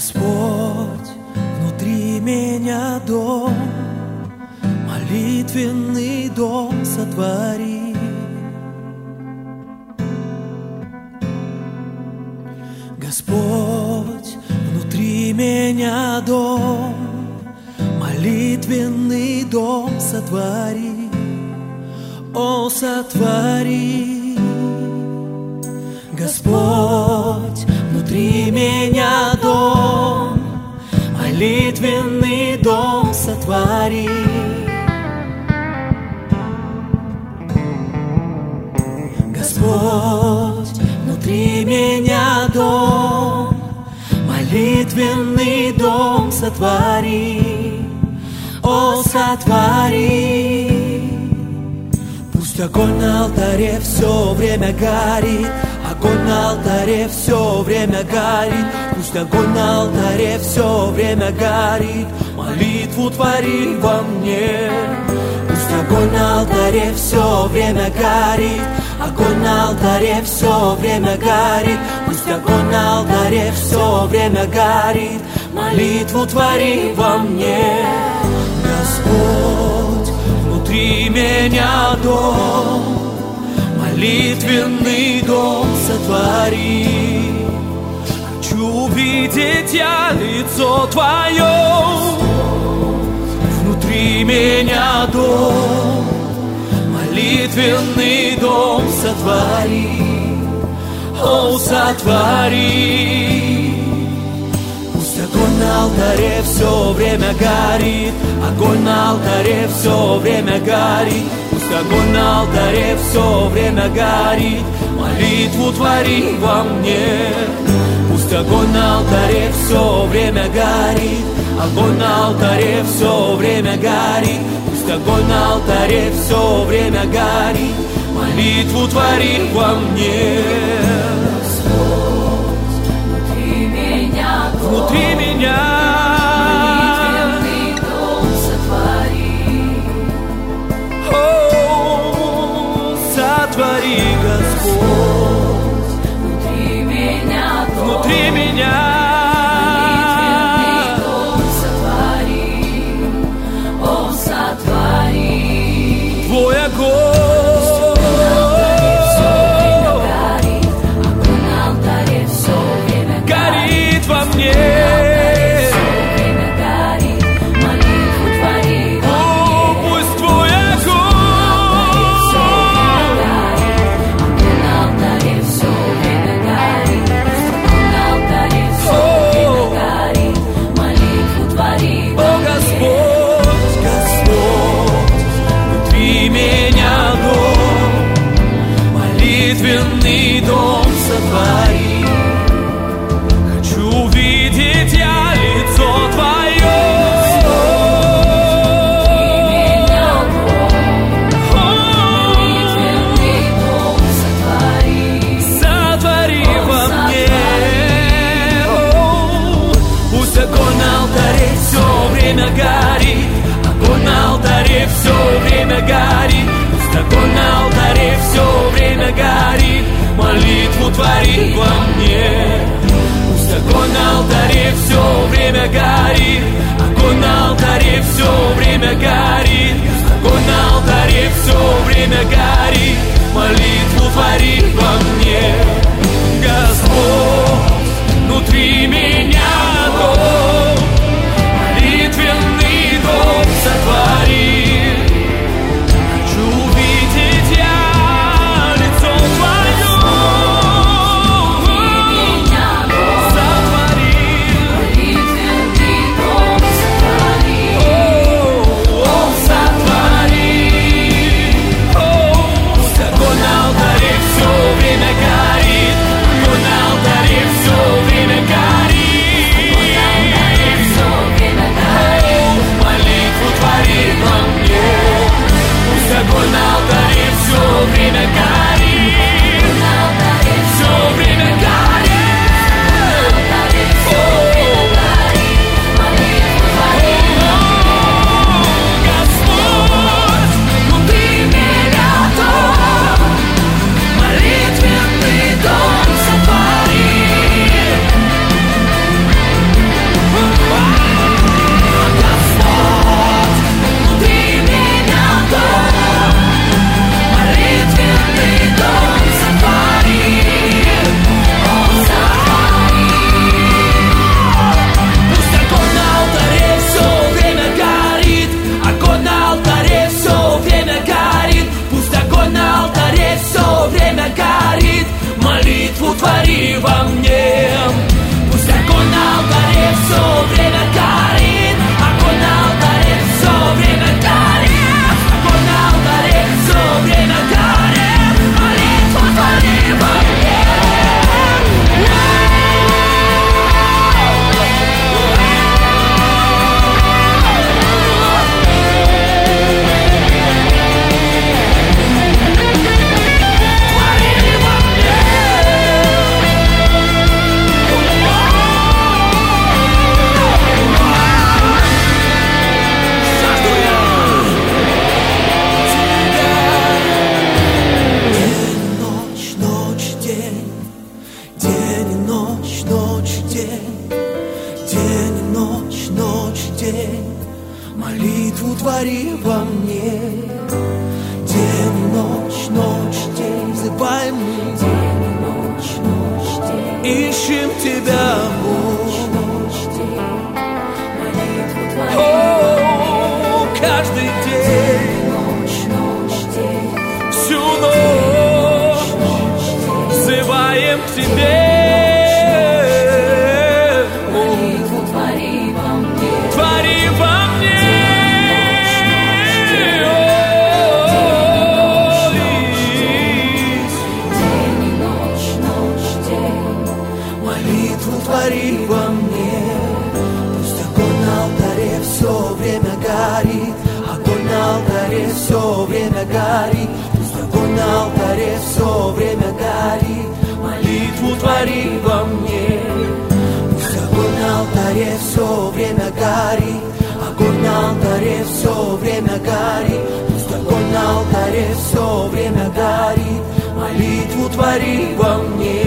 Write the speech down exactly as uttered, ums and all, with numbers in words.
Господь, внутри меня дом, молитвенный дом сотвори. Господь, внутри меня дом, молитвенный дом сотвори, о, сотвори. Господь, внутри меня дом, молитвенный дом сотвори. Господь, внутри меня дом, молитвенный дом сотвори, о, сотвори. Пусть огонь на алтаре все время горит, огонь на алтаре все время горит. Пусть огонь на алтаре все время горит, молитву твори во мне. Пусть огонь на алтаре все время горит, огонь на алтаре все время горит. Пусть огонь на алтаре все время горит, молитву твори во мне. Господь, внутри меня дом, молитвенный дом сотвори. Хочу увидеть я лицо Твое. Внутри меня дом, молитвенный дом сотвори, о, сотвори. Пусть огонь на алтаре все время горит, огонь на алтаре все время горит. Пусть огонь на алтаре все время горит, молитву твори во мне. Пусть огонь на алтаре все время горит, огонь на алтаре все время горит. Пусть огонь на алтаре все время горит, молитву твори во мне. Господь, внутри меня дом, внутри меня молитвенный дом сотвори. О, сотвори, Господь, внутри меня дом, внутри меня молитвенный дом сотвори, о, сотвори. Твой огонь во мне. Дом сотвори. Хочу увидеть я лицо Твое. Молитвенный дом сотвори. Сотвори во мне. Пусть огонь на алтаре все время горит, огонь на алтаре все время горит. Пусть огонь на алтаре все время горит, молитву твори во мне. Пусть огонь на алтаре все время горит, огонь на алтаре все время горит. Пусть огонь на алтаре все время горит, молитву твори во мне. Господь, внутри меня дом, молитвенный дом сотвори. молитву твори во мне. Пусть огонь на алтаре все время горит, огонь на алтаре все время горит, огонь на алтаре все время горит, молитву твори во мне. Молитву твори во мне. День и ночь, ночь, день, взываем мы. День и ночь, ночь, день, ищем тебя, Бог. ночь, день, молитву твори. О, каждый день, Ночь, ночь, день, всю ночь взываем к тебе. молитву твори во мне. Твори во мне. День и ночь, ночь, день, Молитву твори во мне. Пусть огонь на алтаре все время горит, огонь на алтаре все время горит, пусть огонь на алтаре все время горит. Молитву твори во мне. Пусть огонь на алтаре все время горит, огонь на алтаре все время горит, пусть огонь на алтаре все время горит. Молитву твори во мне.